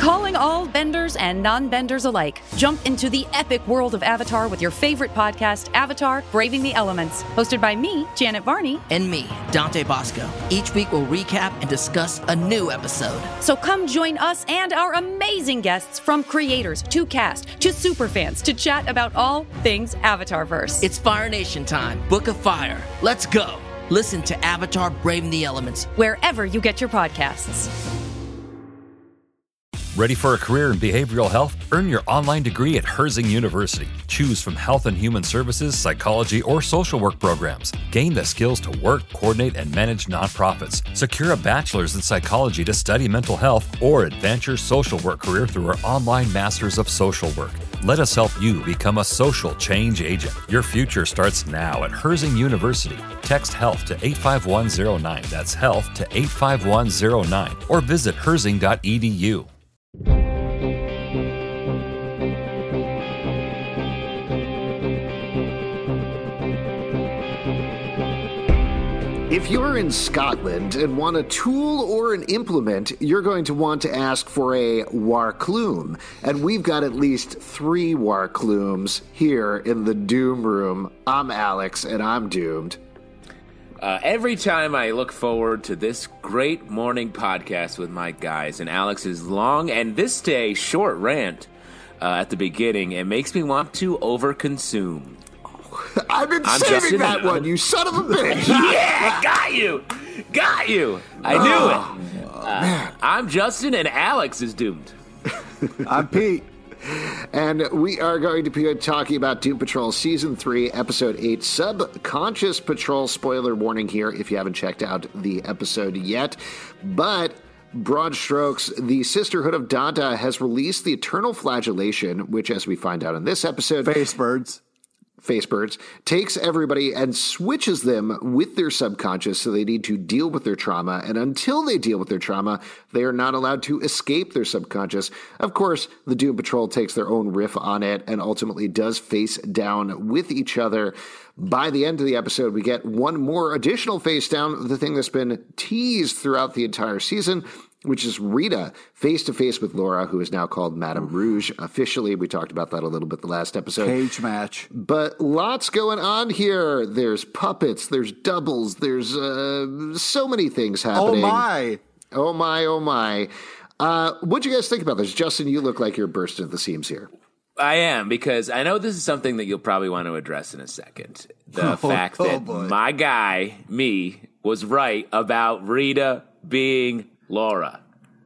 Calling all benders and non-benders alike. Jump into the epic world of Avatar with your favorite podcast, Avatar: Braving the Elements. Hosted by me, Janet Varney. And me, Dante Bosco. Each week we'll recap and discuss a new episode. So come join us and our amazing guests, from creators to cast to superfans, to chat about all things Avatarverse. It's Fire Nation time. Book of Fire. Let's go. Listen to Avatar: Braving the Elements wherever you get your podcasts. Ready for a career in behavioral health? Earn your online degree at Herzing University. Choose from health and human services, psychology, or social work programs. Gain the skills to work, coordinate, and manage nonprofits. Secure a bachelor's in psychology to study mental health, or advance your social work career through our online Masters of Social Work. Let us help you become a social change agent. Your future starts now at Herzing University. Text HEALTH to 85109. That's HEALTH to 85109. Or visit herzing.edu. If you're in Scotland and want a tool or an implement, you're going to want to ask for a Warclume. And we've got at least 3 Warclumes here in the Doom Room. I'm Alex, and I'm doomed. Every time I look forward to this great morning podcast with my guys and Alex's long and this day short rant at the beginning, it makes me want to overconsume. I've been saving that one, you son of a bitch! Yeah, got you! Got you! I knew it! Man. I'm Justin, and Alex is doomed. I'm Pete. And we are going to be talking about Doom Patrol Season 3, Episode 8, Subconscious Patrol. Spoiler warning here if you haven't checked out the episode yet. But broad strokes, the Sisterhood of Dada has released the Eternal Flagellation, which, as we find out in this episode... Facebirds, takes everybody and switches them with their subconscious, so they need to deal with their trauma. And until they deal with their trauma, they are not allowed to escape their subconscious. Of course, the Doom Patrol takes their own riff on it and ultimately does face down with each other. By the end of the episode, we get one more additional face down, the thing that's been teased throughout the entire season, which is Rita face-to-face with Laura, who is now called Madame Rouge officially. We talked about that a little bit the last episode. Cage match. But lots going on here. There's puppets, there's doubles, there's so many things happening. Oh, my. Oh, my, oh, my. What'd you guys think about this? Justin, you look like you're bursting at the seams here. I am, because I know this is something that you'll probably want to address in a second. The fact that my guy, me, was right about Rita being Laura.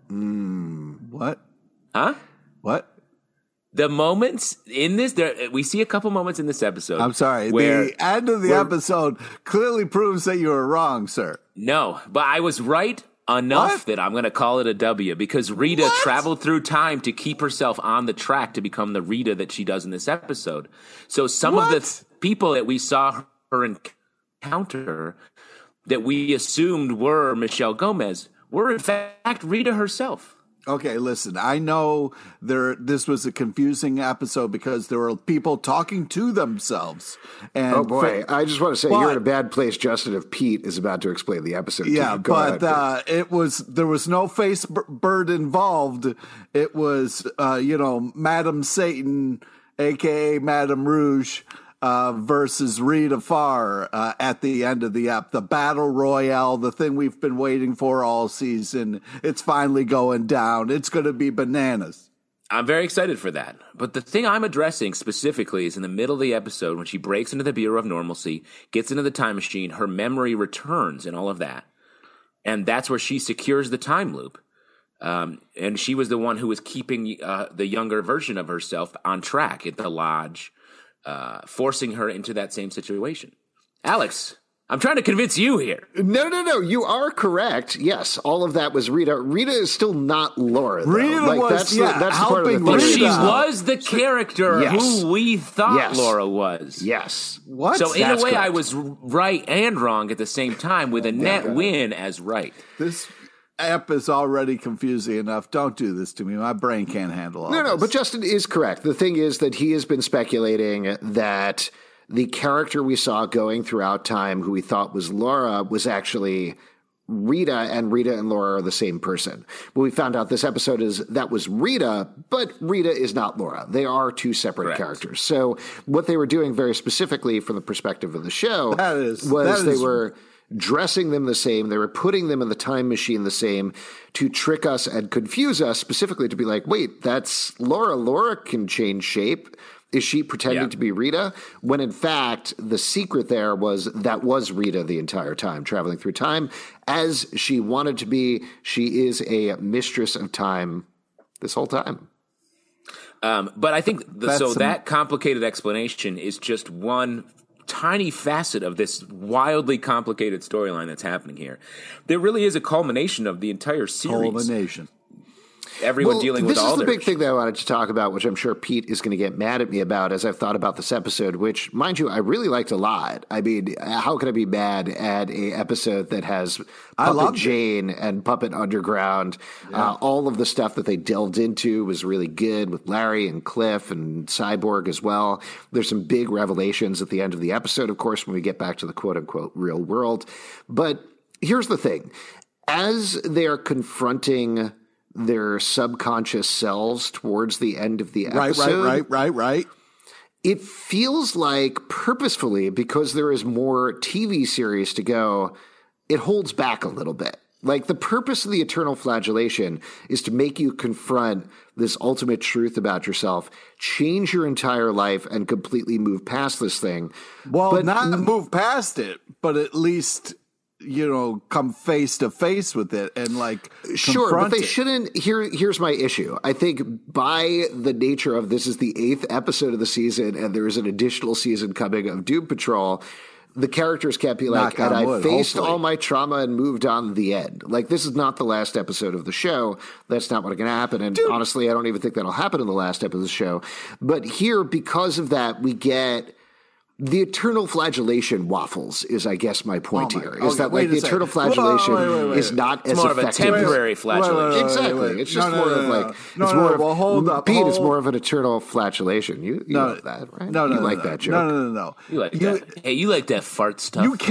What? Huh? What? The moments in this, we see a couple moments in this episode. I'm sorry. Where, the end of the episode clearly proves that you were wrong, sir. No, but I was right enough that I'm going to call it a W, because Rita traveled through time to keep herself on the track to become the Rita that she does in this episode. So some of the people that we saw her encounter that we assumed were Michelle Gomez were in fact Rita herself. Okay, listen, I know this was a confusing episode because there were people talking to themselves. And oh, boy. I just want to say you're in a bad place, Justin, if Pete is about to explain the episode. Yeah, but there was no face bird involved. It was, Madame Satan, a.k.a. Madame Rouge, versus Rita Farr at the end of the battle royale, the thing we've been waiting for all season. It's finally going down. It's going to be bananas. I'm very excited for that. But the thing I'm addressing specifically is in the middle of the episode when she breaks into the Bureau of Normalcy, gets into the time machine, her memory returns and all of that. And that's where she secures the time loop. And she was the one who was keeping the younger version of herself on track at the lodge, forcing her into that same situation. Alex, I'm trying to convince you here. No. You are correct. Yes, all of that was Rita. Rita is still not Laura, though. Rita was that's helping part of the thing. But she was the character who we thought Laura was. Yes. What? So in a way, correct. I was right and wrong at the same time, with a net win as right. This app is already confusing enough. Don't do this to me. My brain can't handle all this. No, but Justin is correct. The thing is that he has been speculating that the character we saw going throughout time, who we thought was Laura, was actually Rita and Laura are the same person. What we found out this episode is that was Rita, but Rita is not Laura. They are two separate characters. So what they were doing very specifically from the perspective of the show they were dressing them the same. They were putting them in the time machine the same to trick us and confuse us, specifically to be like, wait, that's Laura. Laura can change shape. Is she pretending to be Rita? When in fact, the secret there was that was Rita the entire time, traveling through time as she wanted to be. She is a mistress of time this whole time. But I think that complicated explanation is just one tiny facet of this wildly complicated storyline that's happening here. There really is a culmination of the entire series. Everyone dealing with all this is the big thing that I wanted to talk about, which I'm sure Pete is going to get mad at me about as I've thought about this episode, which, mind you, I really liked a lot. I mean, how can I be mad at a episode that has Puppet Jane and Puppet Underground? All of the stuff that they delved into was really good with Larry and Cliff and Cyborg as well. There's some big revelations at the end of the episode, of course, when we get back to the quote-unquote real world. But here's the thing. As they're confronting their subconscious selves towards the end of the episode. Right. It feels like purposefully, because there is more TV series to go, it holds back a little bit. Like the purpose of the eternal flagellation is to make you confront this ultimate truth about yourself, change your entire life, and completely move past this thing. Well, but not move past it, but at least come face to face with it and sure, but they shouldn't. Here's my issue. I think by the nature of this is the 8th episode of the season, and there is an additional season coming of Doom Patrol. The characters can't be like, and I faced all my trauma and moved on to the end. Like, this is not the last episode of the show. That's not what's going to happen. And honestly, I don't even think that'll happen in the last episode of the show. But here, because of that, we get the eternal flagellation waffles is, I guess, my point here. Is that the eternal flagellation is not as effective. More of a temporary flagellation. Exactly. It's just more of like, hold up. Pete, it's more of an eternal flagellation. You love that, right? You like that joke. No. You like that. Hey, you like that fart stuff. You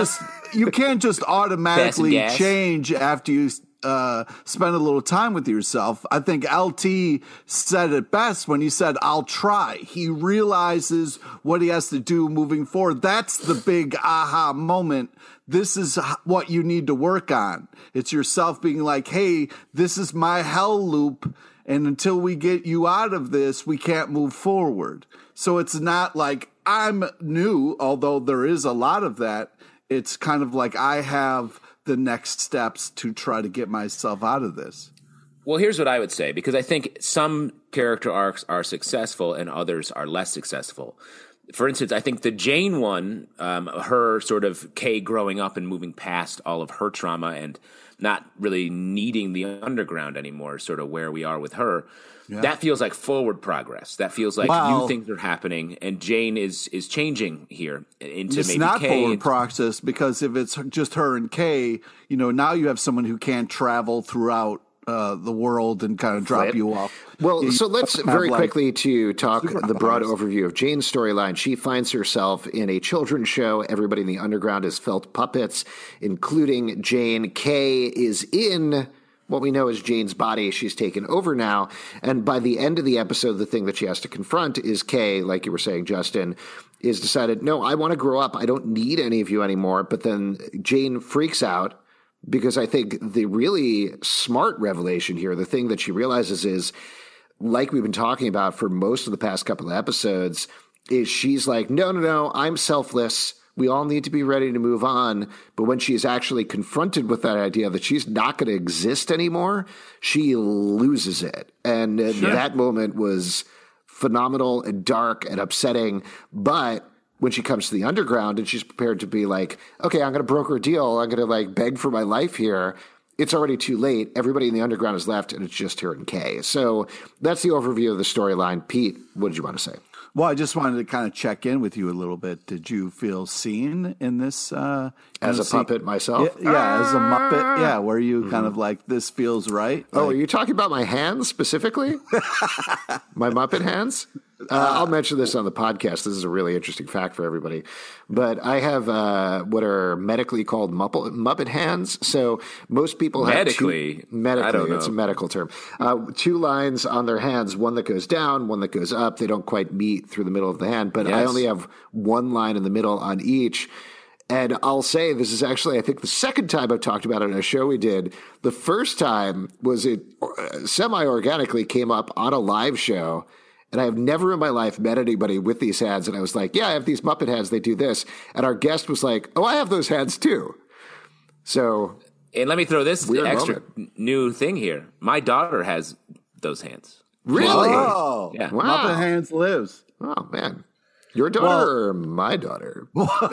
can't just automatically change after you spend a little time with yourself. I think LT said it best when he said, I'll try. He realizes what he has to do moving forward. That's the big aha moment. This is what you need to work on. It's yourself being like, hey, this is my hell loop. And until we get you out of this, we can't move forward. So it's not like I'm new, although there is a lot of that. It's kind of like I have the next steps to try to get myself out of this. Well, here's what I would say, because I think some character arcs are successful and others are less successful. For instance, I think the Jane one, her sort of Kay growing up and moving past all of her trauma and not really needing the underground anymore, sort of where we are with her. Yeah. That feels like forward progress. That feels like new things are happening, and Jane is changing here into it's maybe not Kay. Forward progress, because if it's just her and Kay, now you have someone who can't travel throughout the world and kind of drop you off. Well, so let's very quickly to talk the broad overview of Jane's storyline. She finds herself in a children's show. Everybody in the underground is felt puppets, including Jane. Kay is in what we know is Jane's body. She's taken over now. And by the end of the episode, the thing that she has to confront is Kay, like you were saying, Justin, is decided, no, I want to grow up. I don't need any of you anymore. But then Jane freaks out because I think the really smart revelation here, the thing that she realizes is, like we've been talking about for most of the past couple of episodes, is she's like, no, I'm selfless. We all need to be ready to move on. But when she's actually confronted with that idea that she's not going to exist anymore, she loses it. And that moment was phenomenal and dark and upsetting. But when she comes to the underground and she's prepared to be like, okay, I'm going to broker a deal. I'm going to beg for my life here. It's already too late. Everybody in the underground is left, and it's just her and Kay. So that's the overview of the storyline. Pete, what did you want to say? Well, I just wanted to kind of check in with you a little bit. Did you feel seen in this? As a puppet myself? Yeah, as a Muppet. Yeah, were you kind of like, this feels right? Oh, are you talking about my hands specifically? My Muppet hands? I'll mention this on the podcast. This is a really interesting fact for everybody. But I have what are medically called Muppet hands. So most people have medically, I don't know. It's a medical term. 2 lines on their hands, one that goes down, one that goes up. They don't quite meet through the middle of the hand, but I only have 1 line in the middle on each. And I'll say this is actually, I think, the second time I've talked about it on a show we did. The first time was it semi-organically came up on a live show. And I have never in my life met anybody with these hands. And I was like, yeah, I have these Muppet hands. They do this. And our guest was like, oh, I have those hands too. So. And let me throw this extra new thing here. My daughter has those hands. Really? Oh, yeah. Wow. Muppet hands lives. Oh, man. Your daughter or my daughter?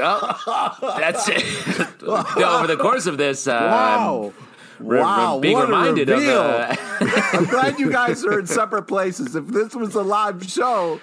That's it. Over the course of this, wow. Being reminded of I'm glad you guys are in separate places. If this was a live show,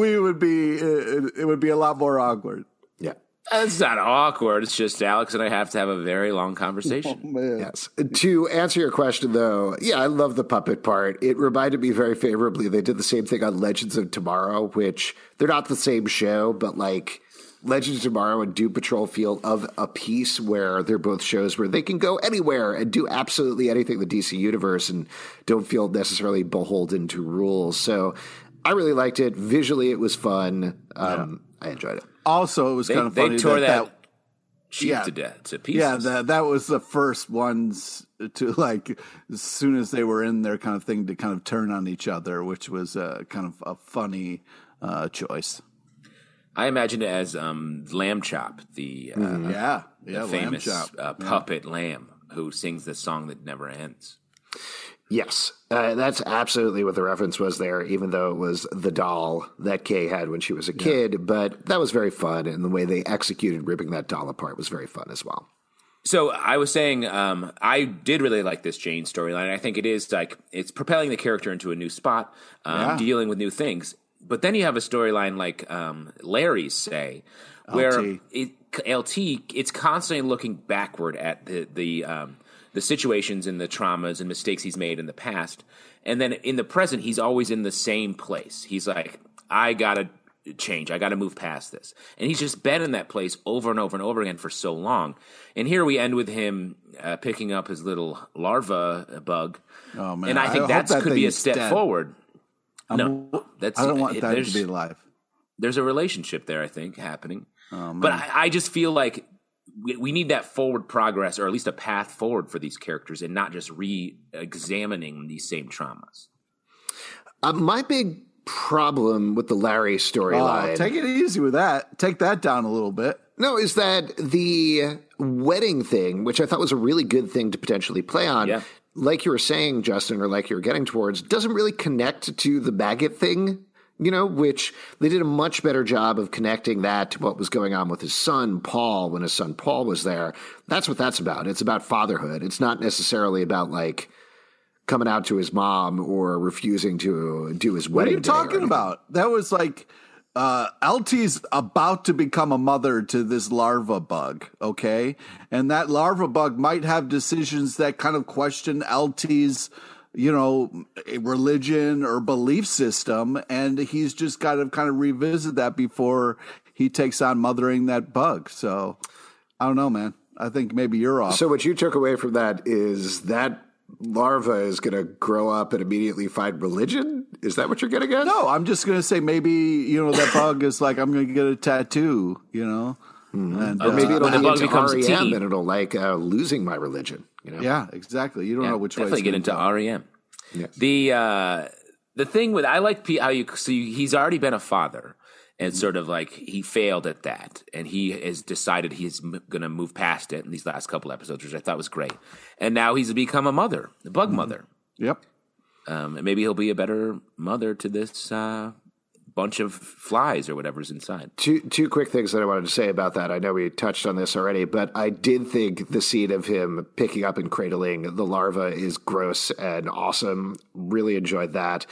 it would be a lot more awkward. Yeah. It's not awkward. It's just Alex and I have to have a very long conversation. Oh, yes. To answer your question, though, yeah, I love the puppet part. It reminded me very favorably. They did the same thing on Legends of Tomorrow, which they're not the same show, but like Legends of Tomorrow and Doom Patrol feel of a piece where they're both shows where they can go anywhere and do absolutely anything in the DC universe and don't feel necessarily beholden to rules. So I really liked it. Visually, it was fun. I enjoyed it. Also, it was kind of funny. They tore that sheep to death, to pieces. Yeah, that was the first ones to, like, as soon as they were in their kind of thing, to kind of turn on each other, which was kind of a funny choice. I imagine it as Lamb Chop, the famous puppet lamb who sings the song that never ends. Yes, that's absolutely what the reference was there, even though it was the doll that Kay had when she was a kid. But that was very fun, and the way they executed ripping that doll apart was very fun as well. So I was saying I did really like this Jane storyline. I think it is like it's propelling the character into a new spot, dealing with new things. But then you have a storyline like Larry's Say, where it's constantly looking backward at the situations and the traumas and mistakes he's made in the past. And then in the present, he's always in the same place. He's like, I got to change. I got to move past this. And he's just been in that place over and over and over again for so long. And here we end with him picking up his little larva bug. Oh, man. And I think that could be a step forward. I don't want that to be alive. There's a relationship there, I think, happening. Oh, but I just feel like we need that forward progress, or at least a path forward for these characters, and not just re-examining these same traumas. My big problem with the Larry storyline... take it easy with that. Take that down a little bit. No, is that the wedding thing, which I thought was a really good thing to potentially play on, like you were saying, Justin, or like you were getting towards, doesn't really connect to the maggot thing. Which they did a much better job of connecting that to what was going on with his son, Paul, when his son Paul was there. That's what that's about. It's about fatherhood. It's not necessarily about, like, coming out to his mom or refusing to do his wedding. What are you talking about? That was like LT's about to become a mother to this larva bug, okay? And that larva bug might have decisions that kind of question LT's religion or belief system, and he's just got to kind of revisit that before he takes on mothering that bug. So I don't know, man. I think maybe you're off. So what you took away from that is that larva is going to grow up and immediately find religion? Is that what you're getting at? No, I'm just going to say maybe, that bug is like, I'm going to get a tattoo, Mm-hmm. And, or maybe it'll be into REM and it'll like losing my religion. Yeah, exactly. You don't know which way. Definitely get into REM. Yes. The thing with I like how you see he's already been a father, and sort of like he failed at that, and he has decided he's going to move past it in these last couple episodes, which I thought was great. And now he's become a mother, a bug mother. Yep. And maybe he'll be a better mother to this bunch of flies or whatever's inside. Two quick things that I wanted to say about that. I know we touched on this already, but I did think the scene of him picking up and cradling the larva is gross and awesome. Really enjoyed that.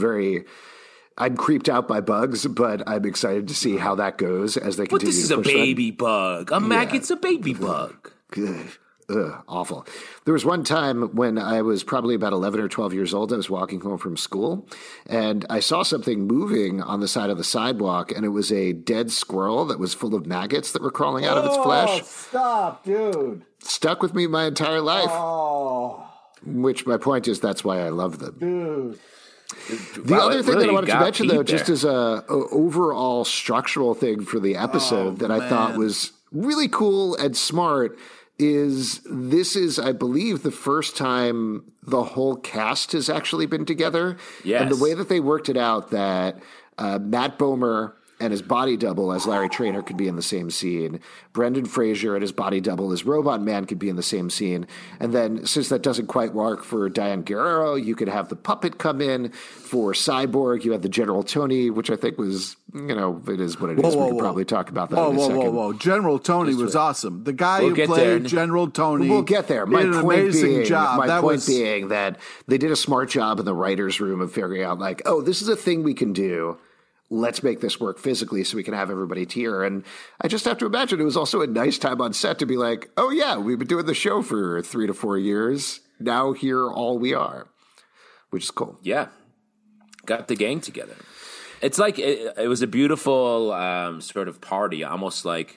I'm creeped out by bugs, but I'm excited to see how that goes as they continue. But this is a baby bug. A maggot's a baby bug. Good. awful. There was one time when I was probably about 11 or 12 years old. I was walking home from school, and I saw something moving on the side of the sidewalk, and it was a dead squirrel that was full of maggots that were crawling out of its flesh. Stop, dude. Stuck with me my entire life. Oh, Which my point is, that's why I love them. dude. The other thing really that I wanted to got mention, Pete though, just there. as a overall structural thing for the episode that I thought was really cool and smart, is this is, I believe, the first time the whole cast has actually been together. Yes. And the way that they worked it out, that Matt Bomer and his body double as Larry Traynor could be in the same scene. Brendan Fraser and his body double as Robot Man could be in the same scene. And then, since that doesn't quite work for Diane Guerrero, you could have the puppet come in. For Cyborg, you had the General Tony, which I think was, it is what it is. We could probably talk about that in a second. Whoa. General Tony was awesome. The guy We'll who get played there. General Tony We'll get there. did an amazing job. My point being that they did a smart job in the writer's room of figuring out, like, oh, this is a thing we can do. Let's make this work physically so we can have everybody tear. And I just have to imagine it was also a nice time on set to be like, oh, yeah, we've been doing the show for 3 to 4 years. Now here all we are, which is cool. Yeah. Got the gang together. It's like it was a beautiful sort of party, almost like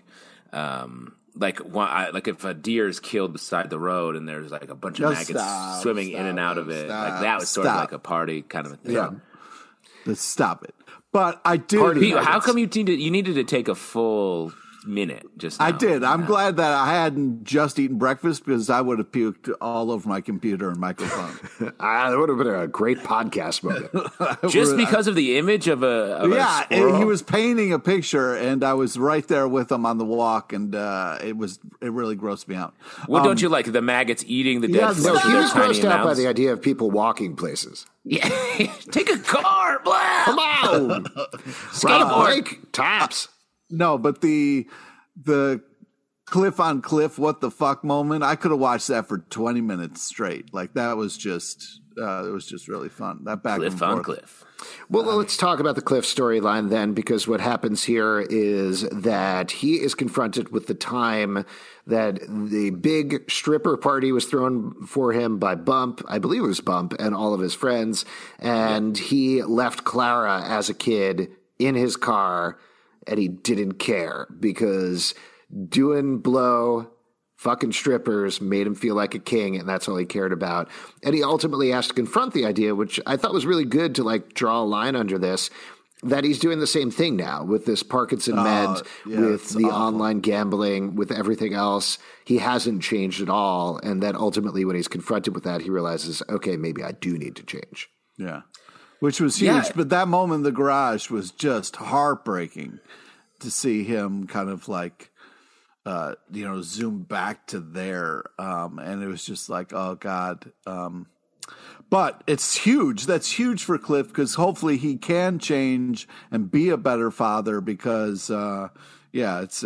if a deer is killed beside the road and there's like a bunch of maggots swimming in and out of it. Like that was sort of like a party kind of a thing. Yeah. Let's stop it. But I did. Pete, how come you needed to take a full minute just now? I did. I'm glad that I hadn't just eaten breakfast because I would have puked all over my computer and microphone. That would have been a great podcast moment. Just because of the image of a squirrel? He was painting a picture, and I was right there with him on the walk, and it really grossed me out. What don't you like? The maggots eating the dead flesh No, with he their was tiny grossed out by mouths? the idea of people walking places. Yeah. Take a car, blah. Come on. Skateboard. Tops. No, but the cliff on cliff, what the fuck moment, I could have watched that for 20 minutes straight. Like that was just, it was just really fun. That back Cliff and on forth. cliff. Well, let's talk about the Cliff storyline then, because what happens here is that he is confronted with the time that the big stripper party was thrown for him by Bump, I believe it was Bump, and all of his friends, and he left Clara as a kid in his car, and he didn't care because doing blow, fucking strippers made him feel like a king, and that's all he cared about. And he ultimately has to confront the idea, which I thought was really good to like draw a line under this, that he's doing the same thing now with this Parkinson med, with the online gambling, with everything else. He hasn't changed at all. And that ultimately when he's confronted with that, he realizes, okay, maybe I do need to change. Yeah. Which was huge. Yeah. But that moment in the garage was just heartbreaking to see him kind of like, zoom back to there. And it was just like, oh God. But it's huge. That's huge for Cliff because hopefully he can change and be a better father because, it's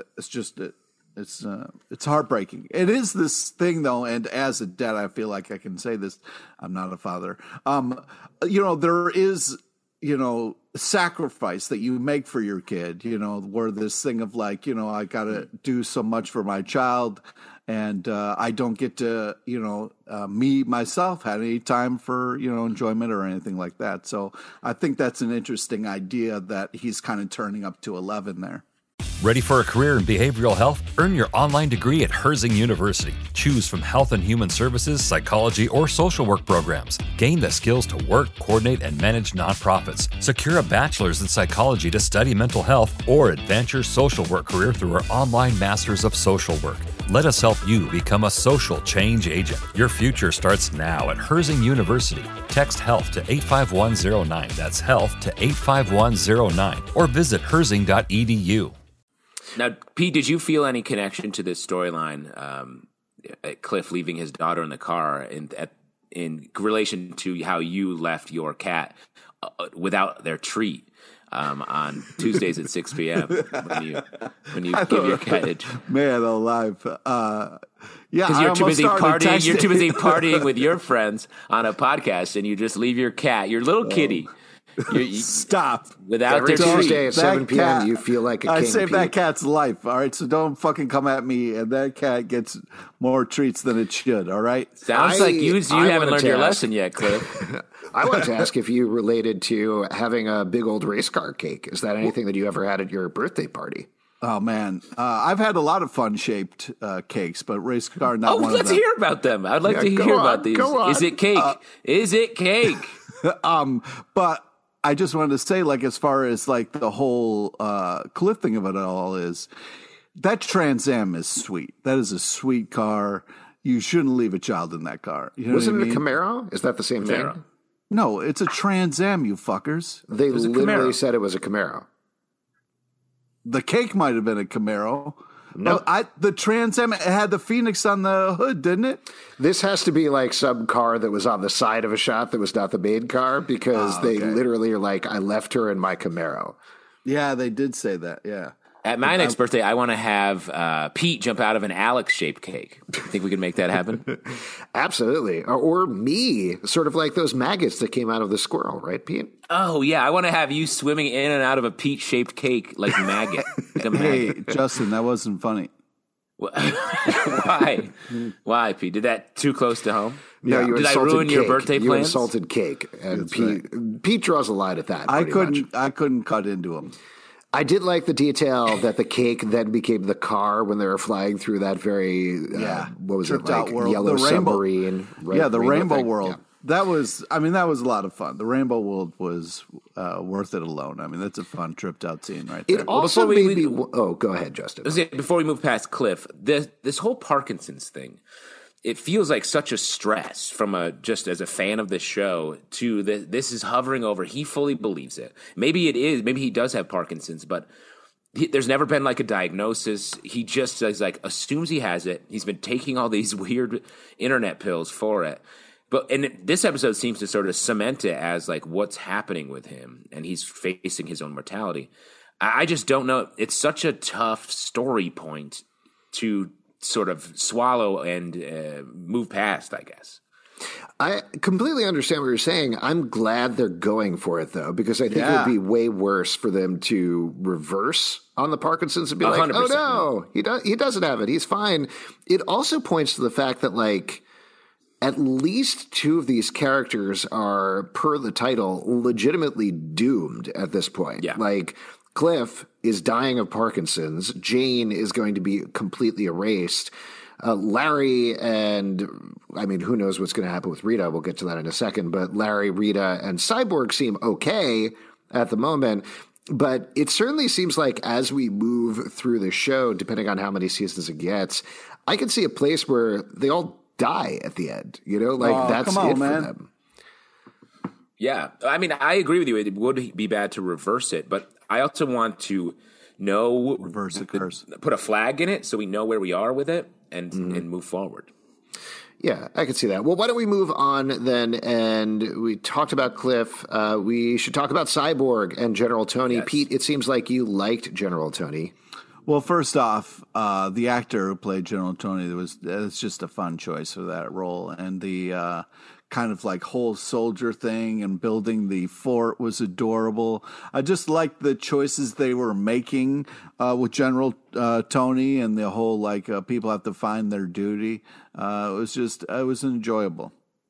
heartbreaking. It is this thing though. And as a dad, I feel like I can say this. I'm not a father. There is, sacrifice that you make for your kid, where this thing of like, I got to do so much for my child and I don't get to, me, myself, had any time for, enjoyment or anything like that. So I think that's an interesting idea that he's kind of turning up to 11 there. Ready for a career in behavioral health? Earn your online degree at Herzing University. Choose from health and human services, psychology, or social work programs. Gain the skills to work, coordinate, and manage nonprofits. Secure a bachelor's in psychology to study mental health, or advance your social work career through our online Masters of Social Work. Let us help you become a social change agent. Your future starts now at Herzing University. Text HEALTH to 85109. That's HEALTH to 85109. Or visit herzing.edu. Now, Pete, did you feel any connection to this storyline, Cliff leaving his daughter in the car, in relation to how you left your cat without their treat on Tuesdays at 6 p.m. when you give your cat man alive? Because you're too busy partying. You're too busy partying with your friends on a podcast, and you just leave your cat, your little kitty, Stop. Without Every their Tuesday treat. at 7 p.m., cat- you feel like a I king. saved that Pete. cat's life. All right, so don't fucking come at me. And that cat gets more treats than it should. All right. Sounds like you haven't wanted learned to your ask- lesson yet, Cliff. I wanted to ask if you related to having a big old race car cake. Is that anything that you ever had at your birthday party? Oh man, I've had a lot of fun shaped cakes, but race car not one of Let's them. hear about them. I'd like to go hear on, about these. go on. Is it cake? Is it cake? But I just wanted to say, like, as far as like the whole Cliff thing of it all is, that Trans Am is sweet. That is a sweet car. You shouldn't leave a child in that car. You know Wasn't what I it a mean? Camaro? Is that the same Camaro. thing? No, it's a Trans Am, you fuckers. They was a literally Camaro. said it was a Camaro. The cake might have been a Camaro. No. But the Trans Am, it had the Phoenix on the hood, didn't it? This has to be like some car that was on the side of a shot that was not the main car because they literally are like, I left her in my Camaro. Yeah, they did say that. Yeah. At my next birthday, I want to have Pete jump out of an Alex-shaped cake. You think we can make that happen? Absolutely. Or me, sort of like those maggots that came out of the squirrel, right, Pete? Oh, yeah. I want to have you swimming in and out of a Pete-shaped cake like maggot. Like a Hey, maggot. Justin, that wasn't funny. Why? Why, Pete? Did that too close to home? No, you Did I insulted ruin cake. your birthday You plans? insulted cake. And Pete draws a line at that. I pretty much. couldn't cut into him. I did like the detail that the cake then became the car when they were flying through that very, what was it, tripped out like world. yellow The rainbow- submarine. Right? Yeah, the rainbow thing. world. Yeah. That was a lot of fun. The rainbow world was worth it alone. I mean, that's a fun tripped out scene right there. It also before made we- me. Oh, go ahead, Justin. Before we move past Cliff, this whole Parkinson's thing, it feels like such a stress from just as a fan of this show to this is hovering over. He fully believes it. Maybe it is. Maybe he does have Parkinson's, but there's never been like a diagnosis. He just assumes he has it. He's been taking all these weird internet pills for it. And this episode seems to sort of cement it as like what's happening with him, and he's facing his own mortality. I just don't know. It's such a tough story point to sort of swallow and move past, I guess. I completely understand what you're saying. I'm glad they're going for it, though, because I think it would be way worse for them to reverse on the Parkinson's and be like, 100%. oh, no, he doesn't have it. He's fine. It also points to the fact that, like, at least two of these characters are, per the title, legitimately doomed at this point. Yeah. Like, Cliff is dying of Parkinson's. Jane is going to be completely erased. Larry and, I mean, who knows what's going to happen with Rita? We'll get to that in a second. But Larry, Rita, and Cyborg seem okay at the moment. But it certainly seems like as we move through the show, depending on how many seasons it gets, I can see a place where they all die at the end. You know, like that's come on, it man. for them. Yeah. I mean, I agree with you. It would be bad to reverse it, but I also want to know Reverse the curse. put a flag in it so we know where we are with it and move forward. Yeah, I can see that. Well, why don't we move on then? And we talked about Cliff. We should talk about Cyborg and General Tony. Yes. Pete, it seems like you liked General Tony. Well, first off, the actor who played General Tony, it's just a fun choice for that role. And the kind of like whole soldier thing and building the fort was adorable. I just liked the choices they were making with General Tony and the whole like people have to find their duty. It was enjoyable.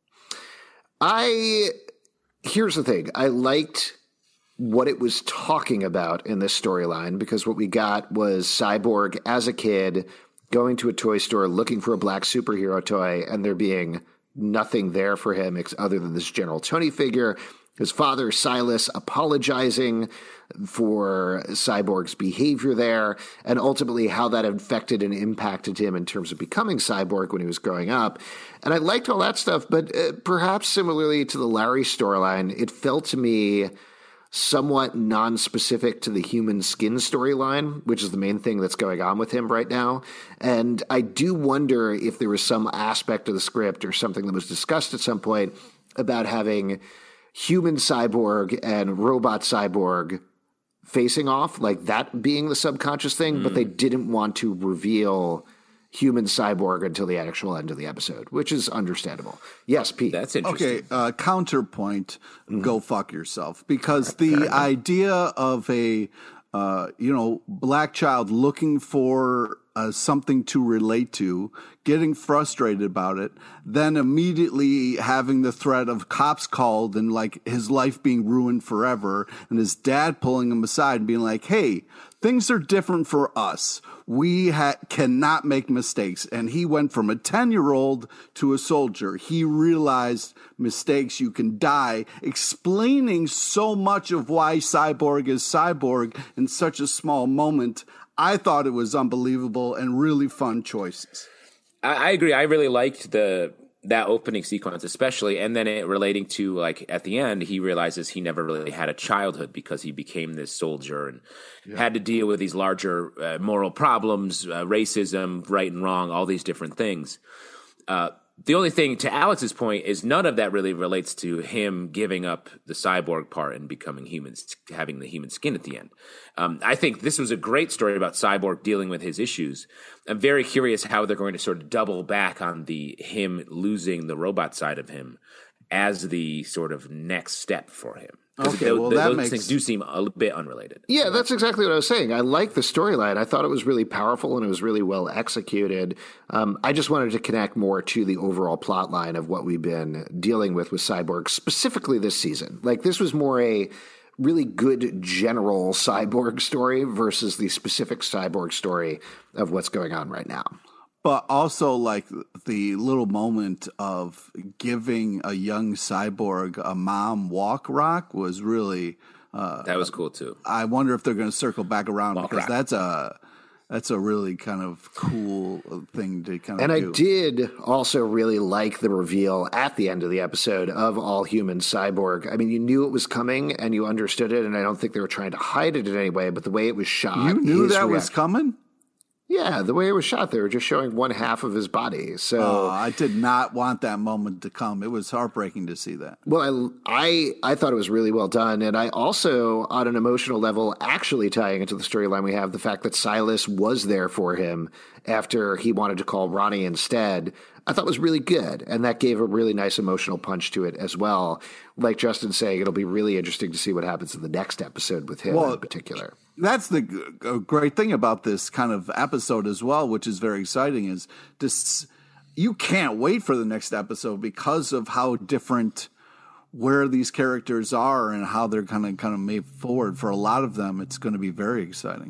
Here's the thing. I liked what it was talking about in this storyline because what we got was Cyborg as a kid going to a toy store looking for a black superhero toy and there being nothing there for him other than this General Tony figure. His father, Silas, apologizing for Cyborg's behavior there, and ultimately how that affected and impacted him in terms of becoming Cyborg when he was growing up. And I liked all that stuff, but perhaps similarly to the Larry storyline, it felt to me somewhat non-specific to the human skin storyline, which is the main thing that's going on with him right now. And I do wonder if there was some aspect of the script or something that was discussed at some point about having human Cyborg and robot Cyborg facing off, like that being the subconscious thing, but they didn't want to reveal human cyborg until the actual end of the episode, which is understandable. Yes, Pete. That's interesting. Okay, counterpoint, go fuck yourself. Because the idea of a, black child looking for something to relate to, getting frustrated about it, then immediately having the threat of cops called and like his life being ruined forever, and his dad pulling him aside and being like, hey, things are different for us. We cannot make mistakes. And he went from a 10-year-old to a soldier. He realized mistakes, you can die, explaining so much of why Cyborg is Cyborg in such a small moment. I thought it was unbelievable and really fun choices. I agree. I really liked that opening sequence, especially, and then it relating to, like, at the end, he realizes he never really had a childhood because he became this soldier and had to deal with these larger moral problems, racism, right and wrong, all these different things. The only thing, to Alex's point, is none of that really relates to him giving up the cyborg part and becoming human, having the human skin at the end. I think this was a great story about Cyborg dealing with his issues. I'm very curious how they're going to sort of double back on him losing the robot side of him as the sort of next step for him. Okay, those things do seem a bit unrelated. Yeah, that's exactly what I was saying. I like the storyline. I thought it was really powerful and it was really well executed. I just wanted to connect more to the overall plot line of what we've been dealing with Cyborg, specifically this season. Like, this was more a really good general Cyborg story versus the specific Cyborg story of what's going on right now. But also, like, the little moment of giving a young cyborg a mom walk rock was really that was cool too. I wonder if they're going to circle back around walk because rock. that's a really kind of cool thing to kind of and do. I did also really like the reveal at the end of the episode of all human cyborg. I mean, you knew it was coming and you understood it, and I don't think they were trying to hide it in any way, but the way it was shot. You knew that was coming? Yeah, the way it was shot, they were just showing one half of his body. So I did not want that moment to come. It was heartbreaking to see that. Well, I thought it was really well done. And I also, on an emotional level, actually tying into the storyline we have, the fact that Silas was there for him after he wanted to call Ronnie instead, I thought was really good. And that gave a really nice emotional punch to it as well. Like Justin's saying, it'll be really interesting to see what happens in the next episode with him in particular. That's the great thing about this kind of episode as well, which is very exciting, is this, you can't wait for the next episode because of how different where these characters are and how they're kind of made forward. For a lot of them, it's going to be very exciting.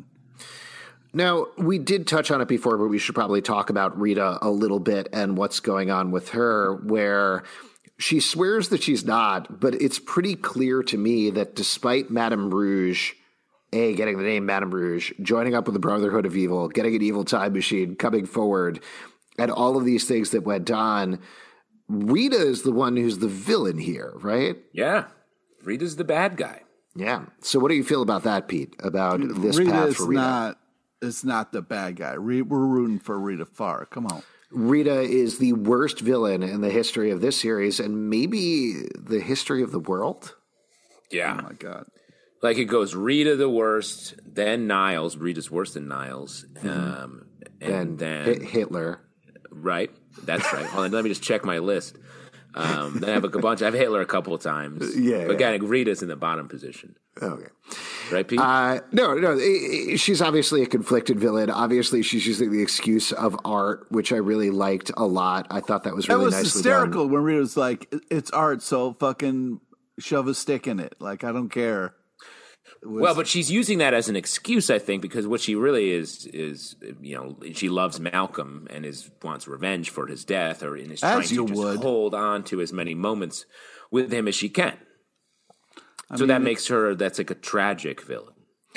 Now, we did touch on it before, but we should probably talk about Rita a little bit and what's going on with her, where she swears that she's not, but it's pretty clear to me that despite Madame Rouge, getting the name Madame Rouge, joining up with the Brotherhood of Evil, getting an evil time machine, coming forward, and all of these things that went on, Rita is the one who's the villain here, right? Yeah. Rita's the bad guy. Yeah. So what do you feel about that, Pete, about this path for Rita? It's not the bad guy. We're rooting for Rita Farr. Come on. Rita is the worst villain in the history of this series and maybe the history of the world. Yeah. Oh, my God. Like, it goes Rita the worst, then Niles. Rita's worse than Niles. And then Hitler. Right. That's right. Hold on, let me just check my list. Then I have a bunch. I have Hitler a couple of times. Yeah. But again, Rita's in the bottom position. Okay. Right, Pete? No. She's obviously a conflicted villain. Obviously, she's using the excuse of art, which I really liked a lot. I thought that was really nicely done. It was hysterical when Rita was like, it's art, so fucking shove a stick in it. Like, I don't care. Well, but she's using that as an excuse, I think, because what she really is she loves Malcolm and wants revenge for his death, or is trying to just hold on to as many moments with him as she can. That makes her, that's like a tragic villain.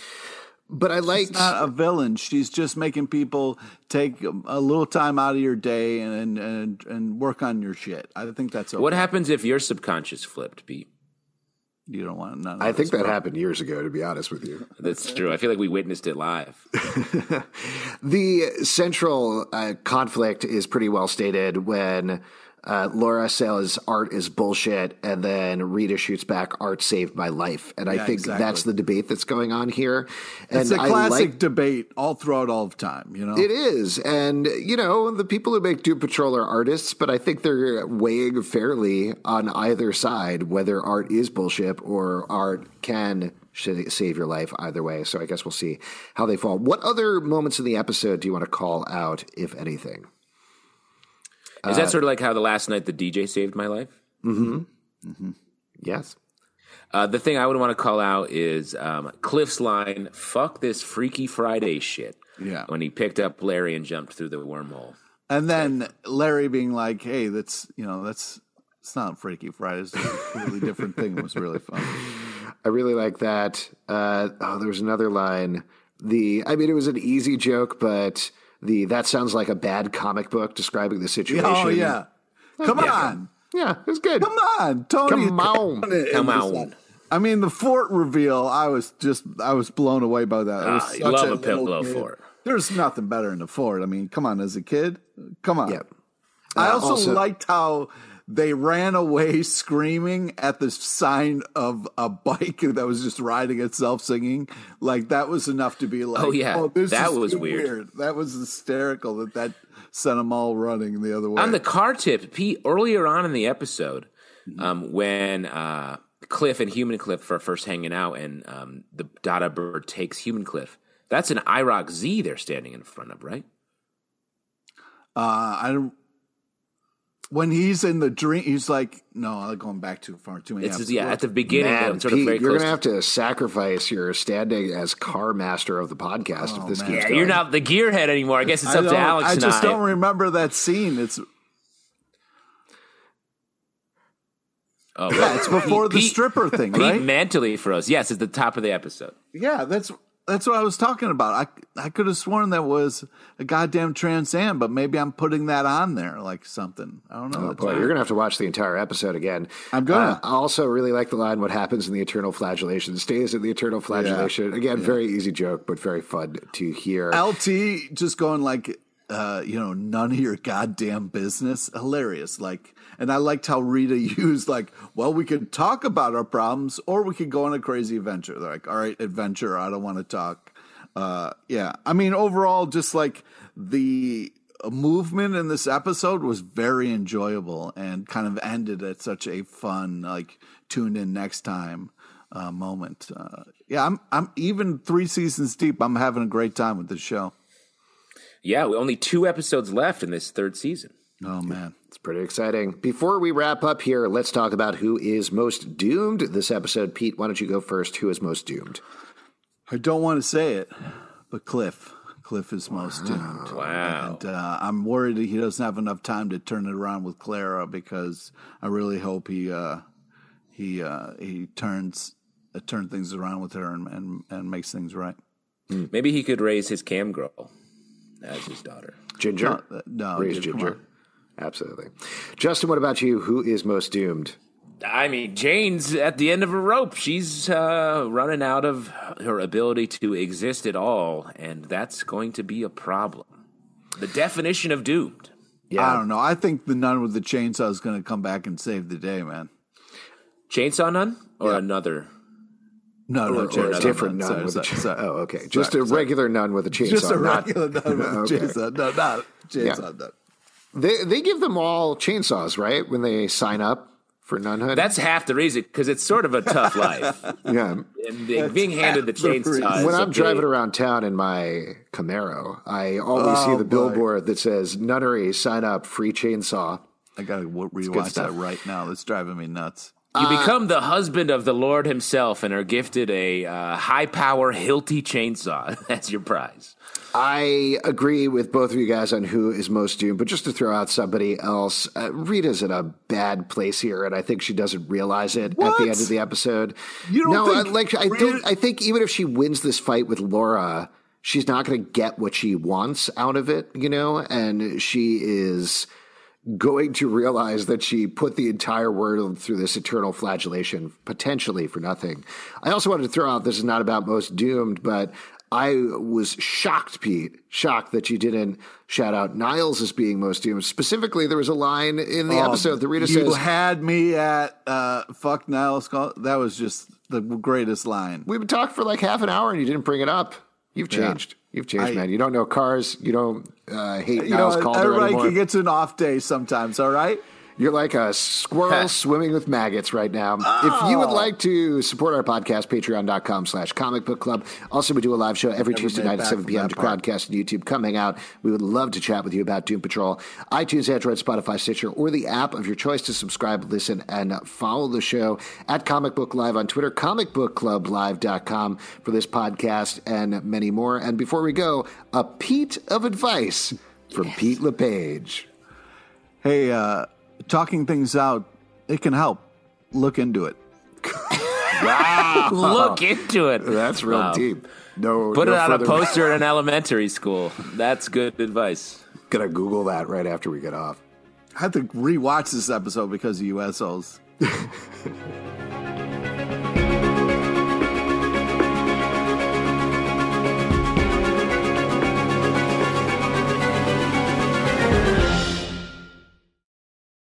But I like, she's not a villain. She's just making people take a little time out of your day and work on your shit. I think that's okay. What happens if your subconscious flipped, Pete? You don't want none of I think that happened years ago, to be honest with you. That's true. I feel like we witnessed it live. The central conflict is pretty well stated when Laura says art is bullshit, and then Rita shoots back, art saved my life. And I think that's the debate that's going on here. And it's a classic debate all throughout all of time, you know? It is. And, you know, the people who make Doom Patrol are artists, but I think they're weighing fairly on either side, whether art is bullshit or art can save your life either way. So I guess we'll see how they fall. What other moments in the episode do you want to call out, if anything? Is that sort of like how the last night the DJ saved my life? Mm-hmm. Mm-hmm. Yes. The thing I would want to call out is Cliff's line, fuck this Freaky Friday shit. Yeah. When he picked up Larry and jumped through the wormhole. And then Larry being like, hey, it's not Freaky Friday. It's a completely different thing. It was really fun. I really like that. There was another line. It was an easy joke, but that sounds like a bad comic book describing the situation. Oh, yeah. Come on. Yeah, it was good. Come on, Tony. Come on. I mean, the fort reveal, I was blown away by that. You love a pillow fort. There's nothing better in the fort. I mean, come on, as a kid. Come on. Yep. I also liked how they ran away screaming at the sign of a bike that was just riding itself singing. Like, that was enough to be like, that was weird. That was hysterical that sent them all running the other way. On the car tip, Pete, earlier on in the episode, when Cliff and Human Cliff are first hanging out and the Dada bird takes Human Cliff, that's an IROC Z they're standing in front of, right? I don't. When he's in the dream, he's like, "No, I'm going back too far. Too many." At the beginning, man, sort of Pete, you're going to have to sacrifice your standing as car master of the podcast if this keeps going. You're not the gearhead anymore. I guess it's up to Alex. I just don't remember that scene. It's it's before the stripper thing, right? Pete mentally for us, yes, it's the top of the episode. Yeah, that's what I was talking about. I could have sworn that was a goddamn Trans Am, but maybe I'm putting that on there like something. I don't know. Oh, boy, you're going to have to watch the entire episode again. I'm going to. I also really like the line, what happens in the eternal flagellation stays in the eternal flagellation. Yeah. Again, very easy joke, but very fun to hear. LT just going like, none of your goddamn business. Hilarious. Like, and I liked how Rita used like, well, we could talk about our problems or we could go on a crazy adventure. They're like, all right, adventure. I don't want to talk. I mean, overall, just like the movement in this episode was very enjoyable and kind of ended at such a fun, like, tune in next time moment. I'm even 3 seasons deep. I'm having a great time with this show. Yeah, only 2 episodes left in this 3rd season. Oh, man. It's pretty exciting. Before we wrap up here, let's talk about who is most doomed this episode. Pete, why don't you go first? Who is most doomed? I don't want to say it, but Cliff. Cliff is most doomed. Wow. And I'm worried that he doesn't have enough time to turn it around with Clara because I really hope he turns things around with her and makes things right. Maybe he could raise his cam girl as his daughter. Ginger? No, raise Ginger. Absolutely. Justin, what about you? Who is most doomed? I mean, Jane's at the end of a rope. She's running out of her ability to exist at all, and that's going to be a problem. The definition of doomed. Yeah. I don't know. I think the nun with the chainsaw is going to come back and save the day, man. Chainsaw nun? Or another? No, or a different nun with a chainsaw. Oh, okay. Just a regular nun with a chainsaw. Just a regular nun with a chainsaw. No, not chainsaw nun. They give them all chainsaws, right, when they sign up for nunhood? That's half the reason, because it's sort of a tough life. Yeah. And being handed the chainsaw. When I'm driving around town in my Camaro, I always see the billboard that says, nunnery, sign up, free chainsaw. I got to rewatch that right now. That's driving me nuts. You become the husband of the Lord himself and are gifted a high-power Hilti chainsaw. That's your prize. I agree with both of you guys on who is most doomed, but just to throw out somebody else, Rita's in a bad place here, and I think she doesn't realize it at the end of the episode. You don't think I think even if she wins this fight with Laura, she's not going to get what she wants out of it, and she is going to realize that she put the entire world through this eternal flagellation, potentially for nothing. I also wanted to throw out, this is not about most doomed, but I was shocked, Pete, that you didn't shout out Niles as being most human. Specifically, there was a line in the episode that Rita says, "You had me at fuck Niles." That was just the greatest line. We've been talking for like half an hour and you didn't bring it up. You've changed. You've changed, man. You don't know cars. You don't hate Niles Calder everybody anymore. can get to an off day sometimes, all right? You're like a squirrel swimming with maggots right now. If you would like to support our podcast, patreon.com/Comic Book Club. Also, we do a live show every Tuesday night at 7 p.m. to Crowdcast and YouTube. Come hang out. We would love to chat with you about Doom Patrol. iTunes, Android, Spotify, Stitcher, or the app of your choice to subscribe, listen, and follow the show at Comic Book Live on Twitter, comicbookclublive.com for this podcast and many more. And before we go, a Pete of advice from Pete LePage. Hey, talking things out, it can help. Look into it. Wow. Look into it. That's real deep. Put it on a poster in elementary school. That's good advice. Gonna Google that right after we get off. I have to rewatch this episode because of you assholes.